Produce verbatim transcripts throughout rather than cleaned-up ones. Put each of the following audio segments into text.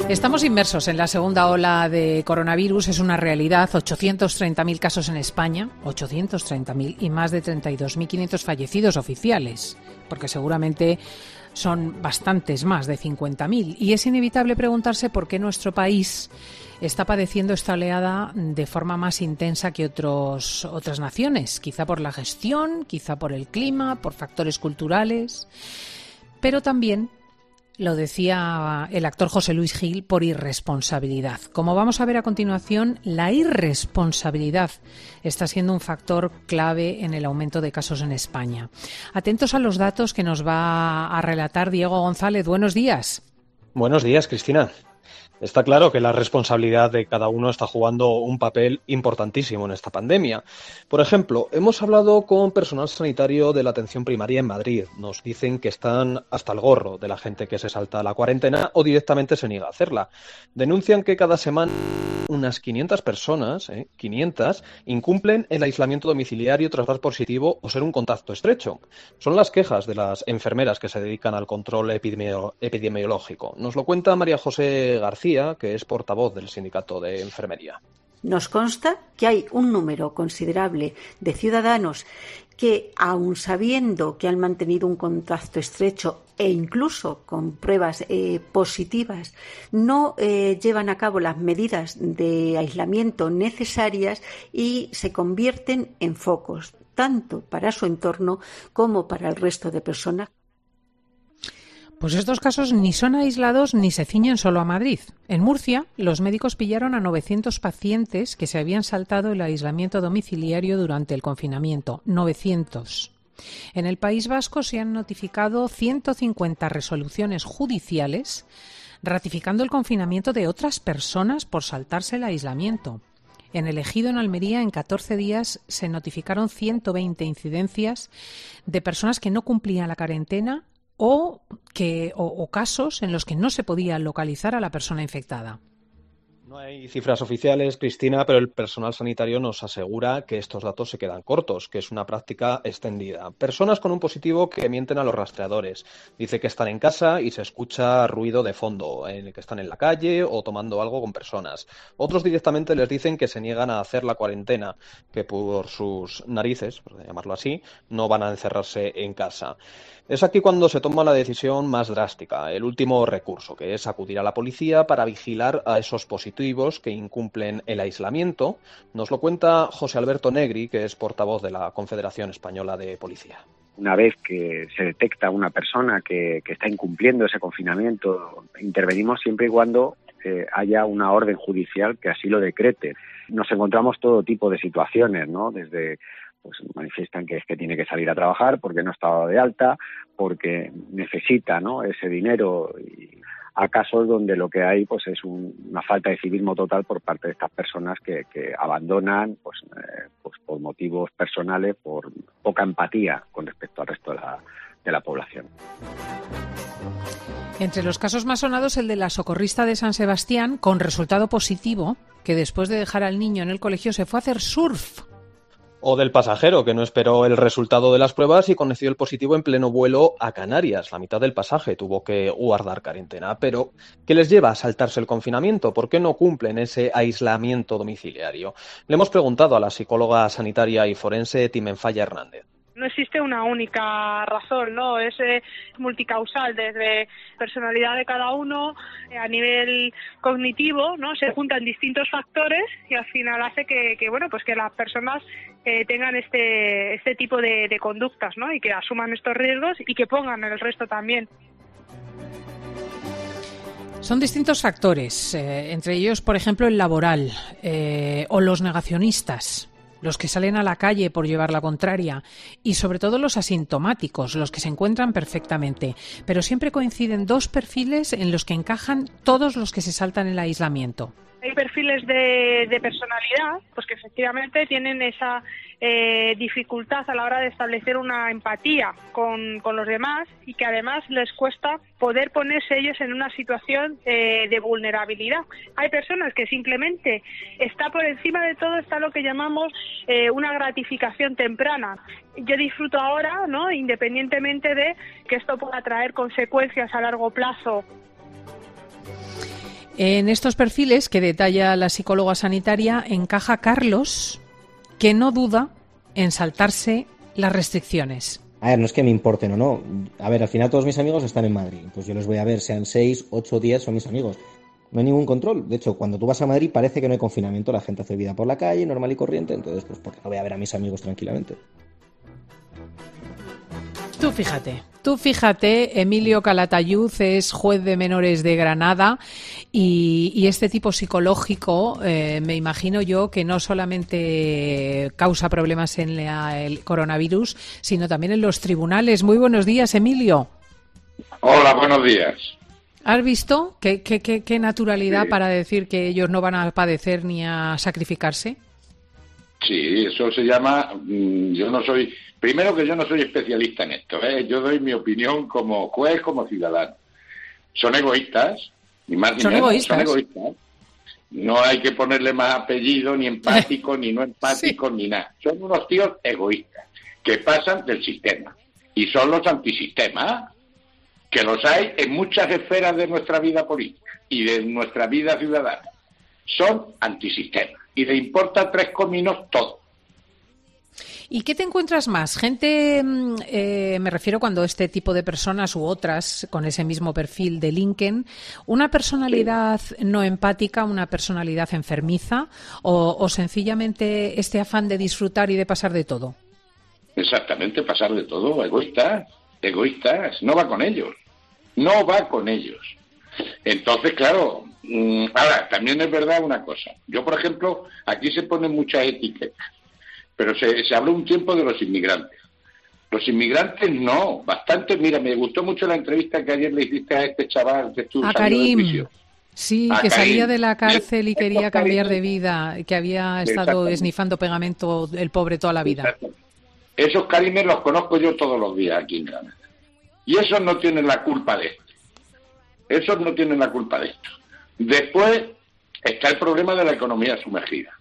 Estamos inmersos en la segunda ola de coronavirus, es una realidad. ochocientos treinta mil casos en España, ochocientos treinta mil, y más de treinta y dos mil quinientos fallecidos oficiales, porque seguramente son bastantes más de cincuenta mil. Y es inevitable preguntarse por qué nuestro país está padeciendo esta oleada de forma más intensa que otros, otras naciones. Quizá por la gestión, quizá por el clima, por factores culturales, pero también, lo decía el actor José Luis Gil, por irresponsabilidad. Como vamos a ver a continuación, la irresponsabilidad está siendo un factor clave en el aumento de casos en España. Atentos a los datos que nos va a relatar Diego González. Buenos días. Buenos días, Cristina. Está claro que la responsabilidad de cada uno está jugando un papel importantísimo en esta pandemia. Por ejemplo, hemos hablado con personal sanitario de la atención primaria en Madrid. Nos dicen que están hasta el gorro de la gente que se salta la cuarentena o directamente se niega a hacerla. Denuncian que cada semana unas quinientas personas, ¿eh? quinientas, incumplen el aislamiento domiciliario tras dar positivo o ser un contacto estrecho. Son las quejas de las enfermeras que se dedican al control epidemio- epidemiológico. Nos lo cuenta María José García, que es portavoz del Sindicato de Enfermería. Nos consta que hay un número considerable de ciudadanos que, aun sabiendo que han mantenido un contacto estrecho e incluso con pruebas eh, positivas, no eh, llevan a cabo las medidas de aislamiento necesarias y se convierten en focos, tanto para su entorno como para el resto de personas. Pues estos casos ni son aislados ni se ciñen solo a Madrid. En Murcia, los médicos pillaron a novecientos pacientes que se habían saltado el aislamiento domiciliario durante el confinamiento. novecientos. En el País Vasco se han notificado ciento cincuenta resoluciones judiciales ratificando el confinamiento de otras personas por saltarse el aislamiento. En el Ejido, en Almería, en catorce días se notificaron ciento veinte incidencias de personas que no cumplían la cuarentena o, que, o, o casos en los que no se podía localizar a la persona infectada. No hay cifras oficiales, Cristina, pero el personal sanitario nos asegura que estos datos se quedan cortos, que es una práctica extendida. Personas con un positivo que mienten a los rastreadores. Dice que están en casa y se escucha ruido de fondo, en que están en la calle o tomando algo con personas. Otros directamente les dicen que se niegan a hacer la cuarentena, que por sus narices, por llamarlo así, no van a encerrarse en casa. Es aquí cuando se toma la decisión más drástica, el último recurso, que es acudir a la policía para vigilar a esos positivos que incumplen el aislamiento. Nos lo cuenta José Alberto Negri, que es portavoz de la Confederación Española de Policía. Una vez que se detecta una persona que, que está incumpliendo ese confinamiento, intervenimos siempre y cuando eh, haya una orden judicial que así lo decrete. Nos encontramos todo tipo de situaciones, ¿no? Desde pues manifiestan que es que tiene que salir a trabajar porque no está dado de alta, porque necesita, ¿no?, ese dinero, y a casos donde lo que hay pues es un, una falta de civismo total por parte de estas personas que, que abandonan pues, eh, pues por motivos personales, por poca empatía con respecto al resto de la, de la población. Entre los casos más sonados, el de la socorrista de San Sebastián, con resultado positivo, que después de dejar al niño en el colegio se fue a hacer surf. O del pasajero, que no esperó el resultado de las pruebas y conoció el positivo en pleno vuelo a Canarias. La mitad del pasaje tuvo que guardar cuarentena. Pero, ¿qué les lleva a saltarse el confinamiento? ¿Por qué no cumplen ese aislamiento domiciliario? Le hemos preguntado a la psicóloga sanitaria y forense Timenfaya Hernández. No existe una única razón, ¿no? Es eh, multicausal, desde personalidad de cada uno, eh, a nivel cognitivo, ¿no? Se juntan distintos factores y al final hace que, que bueno, pues que las personas eh, tengan este este tipo de, de conductas, ¿no? Y que asuman estos riesgos y que pongan el resto también. Son distintos factores, eh, entre ellos, por ejemplo, el laboral eh, o los negacionistas, los que salen a la calle por llevar la contraria, y sobre todo los asintomáticos, los que se encuentran perfectamente. Pero siempre coinciden dos perfiles en los que encajan todos los que se saltan el aislamiento. Hay perfiles de, de personalidad, pues que efectivamente tienen esa eh, dificultad a la hora de establecer una empatía con, con los demás y que además les cuesta poder ponerse ellos en una situación eh, de vulnerabilidad. Hay personas que simplemente está por encima de todo, está lo que llamamos eh, una gratificación temprana. Yo disfruto ahora, ¿no?, independientemente de que esto pueda traer consecuencias a largo plazo. En estos perfiles que detalla la psicóloga sanitaria encaja Carlos, que no duda en saltarse las restricciones. A ver, no es que me importen o no. A ver, al final todos mis amigos están en Madrid. Pues yo les voy a ver, sean seis, ocho, diez, son mis amigos. No hay ningún control. De hecho, cuando tú vas a Madrid parece que no hay confinamiento. La gente hace vida por la calle, normal y corriente. Entonces, pues, ¿por qué no voy a ver a mis amigos tranquilamente? Tú fíjate, tú fíjate, Emilio Calatayud es juez de menores de Granada y, y este tipo psicológico, eh, me imagino yo que no solamente causa problemas en la, el coronavirus, sino también en los tribunales. Muy buenos días, Emilio. Hola, buenos días. ¿Has visto qué, qué, qué, qué naturalidad Sí. para decir que ellos no van a padecer ni a sacrificarse? Sí, eso se llama, mmm, yo no soy, primero que yo no soy especialista en esto, ¿eh? Yo doy mi opinión como juez, como ciudadano. Son egoístas, ni más ni ¿Son menos, egoístas? son egoístas. No hay que ponerle más apellido, ni empático, ni no empático, sí. ni nada. Son unos tíos egoístas, que pasan del sistema. Y son los antisistemas, que los hay en muchas esferas de nuestra vida política y de nuestra vida ciudadana. Son antisistemas. Y le importa tres cominos todo. ¿Y qué te encuentras más? Gente, eh, me refiero cuando este tipo de personas u otras con ese mismo perfil delinquen, una personalidad sí. no empática, una personalidad enfermiza o, o sencillamente este afán de disfrutar y de pasar de todo. Exactamente, pasar de todo, egoístas, egoístas, no va con ellos, no va con ellos. Entonces, claro, ahora, también es verdad una cosa. Yo, por ejemplo, aquí se ponen muchas etiquetas, pero se, se habla un tiempo de los inmigrantes. Los inmigrantes no, bastante. Mira, me gustó mucho la entrevista que ayer le hiciste a este chaval que estuvo a Karim. Sí, a que Karim. Salía de la cárcel y quería cambiar de vida, que había estado esnifando pegamento el pobre toda la vida. Esos Karimes los conozco yo todos los días aquí en Granada. Y esos no tienen la culpa de esto. Esos no tienen la culpa de esto. Después está el problema de la economía sumergida.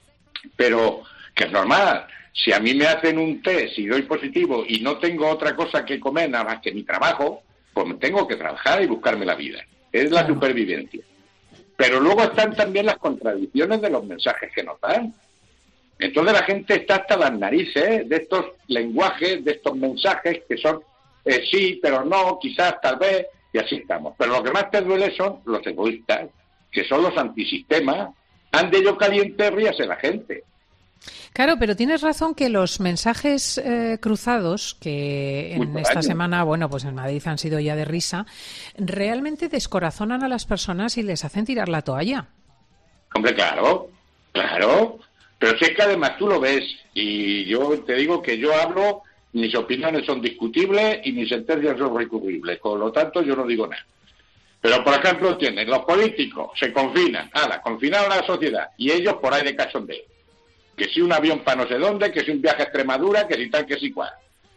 Pero, que es normal, si a mí me hacen un test y doy positivo y no tengo otra cosa que comer nada más que mi trabajo, pues tengo que trabajar y buscarme la vida. Es la supervivencia. Pero luego están también las contradicciones de los mensajes que nos dan. Entonces la gente está hasta las narices de estos lenguajes, de estos mensajes que son eh, sí, pero no, quizás, tal vez, y así estamos. Pero lo que más te duele son los egoístas, que son los antisistemas. Ande yo caliente, ríase la gente. Claro, pero tienes razón que los mensajes eh, cruzados, que en Muy esta año. semana, bueno, pues en Madrid han sido ya de risa, realmente descorazonan a las personas y les hacen tirar la toalla. Hombre, claro, claro. Pero si es que además tú lo ves, y yo te digo que yo hablo, mis opiniones son discutibles y mis sentencias son recurribles, por lo tanto yo no digo nada. Pero, por ejemplo, tienen los políticos, se confinan, ala, confinaron a la sociedad, y ellos por ahí de cachondeo. Que si un avión para no sé dónde, que si un viaje a Extremadura, que si tal, que si cual.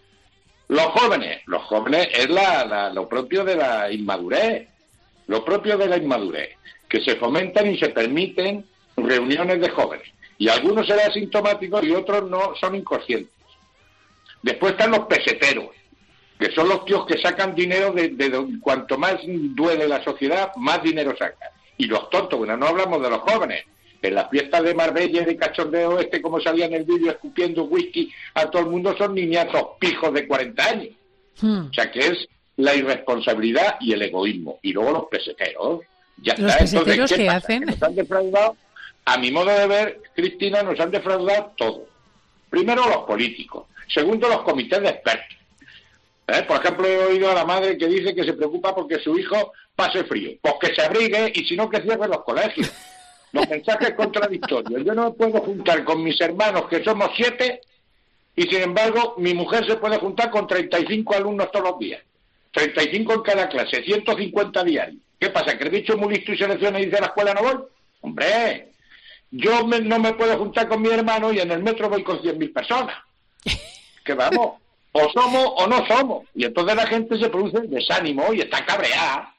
Los jóvenes, los jóvenes es la, la, lo propio de la inmadurez, lo propio de la inmadurez, que se fomentan y se permiten reuniones de jóvenes. Y algunos serán asintomáticos y otros no, son inconscientes. Después están los peseteros, que son los tíos que sacan dinero de, de, de cuanto más duele la sociedad, más dinero sacan. Y los tontos, bueno, no hablamos de los jóvenes. En las fiestas de Marbella y de cachondeo, este como salía en el vídeo escupiendo whisky a todo el mundo, son niñatos pijos de cuarenta años. Hmm. O sea que es la irresponsabilidad y el egoísmo. Y luego los peseteros. Ya ¿Los está. peseteros Entonces, ¿qué qué pasa? hacen? Que nos han defraudado, a mi modo de ver, Cristina, nos han defraudado todo. Primero los políticos. Segundo, los comités de expertos. ¿Eh? Por ejemplo, he oído a la madre que dice que se preocupa porque su hijo pase frío. Pues que se abrigue y si no que cierren los colegios. Los mensajes contradictorios. Yo no me puedo juntar con mis hermanos, que somos siete, y sin embargo mi mujer se puede juntar con treinta y cinco alumnos todos los días. treinta y cinco en cada clase, ciento cincuenta diarios. ¿Qué pasa? ¿Que el bicho es muy listo y selecciona y dice a la escuela no voy? ¡Hombre! Yo me, no me puedo juntar con mi hermano y en el metro voy con cien mil personas. Que vamos, o somos o no somos. Y entonces la gente se produce el desánimo y está cabreada.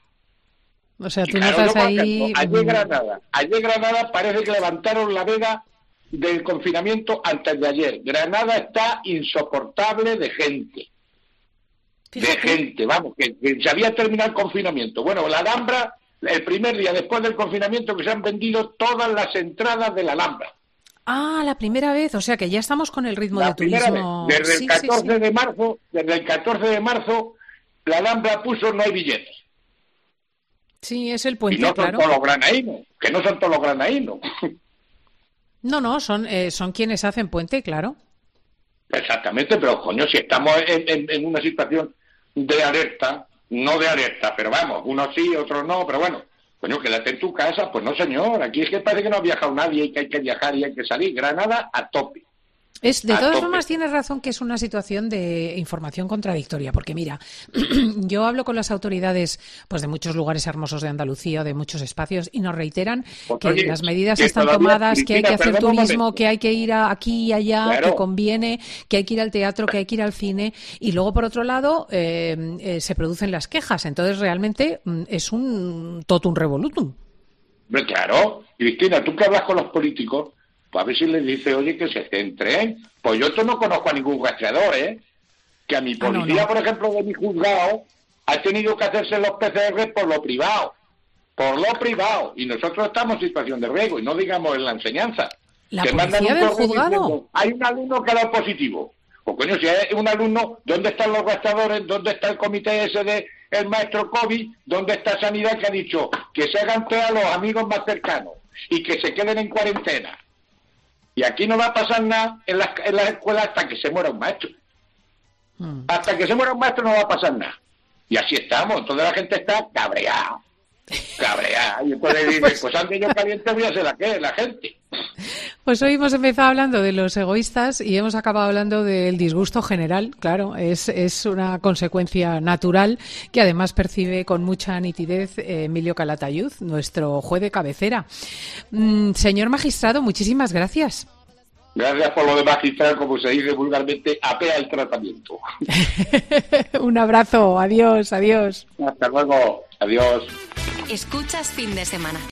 O sea, tú y claro, notas no, ahí... Ayer Granada, ayer Granada parece que levantaron la veda del confinamiento antes de ayer. Granada está insoportable de gente. Fíjate. De gente, vamos, que, que se había terminado el confinamiento. Bueno, la Alhambra el primer día después del confinamiento que se han vendido todas las entradas de la Alhambra. Ah, la primera vez, o sea que ya estamos con el ritmo La de primera turismo. vez. Desde sí, el catorce sí, sí. de marzo, desde el catorce de marzo, la Alhambra puso no hay billetes. Sí, es el Y puente, no son claro. todos los granaínos, que no son todos los granaínos. No, no, son, eh, son quienes hacen puente, claro. Exactamente, pero coño, si estamos en, en, en una situación de alerta, no de alerta, pero vamos, unos sí, otros no, pero bueno, coño, quédate en tu casa, pues no señor, aquí es que parece que no ha viajado nadie y que hay que viajar y hay que salir, Granada a tope. Es, de A todas tope. formas, tienes razón que es una situación de información contradictoria, porque mira, yo hablo con las autoridades pues de muchos lugares hermosos de Andalucía, de muchos espacios, y nos reiteran Pues, que oye, las medidas que están todavía, tomadas, que hay que Cristina, hacer perdona un turismo, momento. que hay que ir a aquí y allá, Claro. que conviene, que hay que ir al teatro, que hay que ir al cine, y luego, por otro lado, eh, eh, se producen las quejas. Entonces, realmente mm, es un totum revolutum. Hombre, claro, Cristina, tú que hablas con los políticos, pues a ver si les dice, oye, que se centren. Pues yo esto no conozco a ningún rastreador, ¿eh? Que a mi Ah, no, policía, no. por ejemplo, de mi juzgado, ha tenido que hacerse los P C R por lo privado. Por lo privado. Y nosotros estamos en situación de riesgo, y no digamos en la enseñanza. ¿La Te mandan policía un del correo juzgado? diciendo, hay un alumno que ha dado positivo. Pues coño, si hay un alumno, ¿dónde están los rastreadores? ¿Dónde está el comité ese de el maestro COVID? ¿Dónde está Sanidad que ha dicho que se hagan test a los amigos más cercanos y que se queden en cuarentena? Y aquí no va a pasar nada en las, en las escuelas hasta que se muera un maestro. Mm. Hasta que se muera un maestro no va a pasar nada. Y así estamos. Entonces la gente está cabreada. Cabreada. Y entonces dicen, pues antes yo caliente voy a ser la, ¿qué? la gente. Pues hoy hemos empezado hablando de los egoístas y hemos acabado hablando del disgusto general. Claro, es, es una consecuencia natural que además percibe con mucha nitidez eh, Emilio Calatayud, nuestro juez de cabecera. Mm, señor magistrado, muchísimas gracias. Gracias por lo de magistral, como se dice vulgarmente, apea el tratamiento. Un abrazo, adiós, adiós. Hasta luego, adiós. Escuchas Fin de Semana.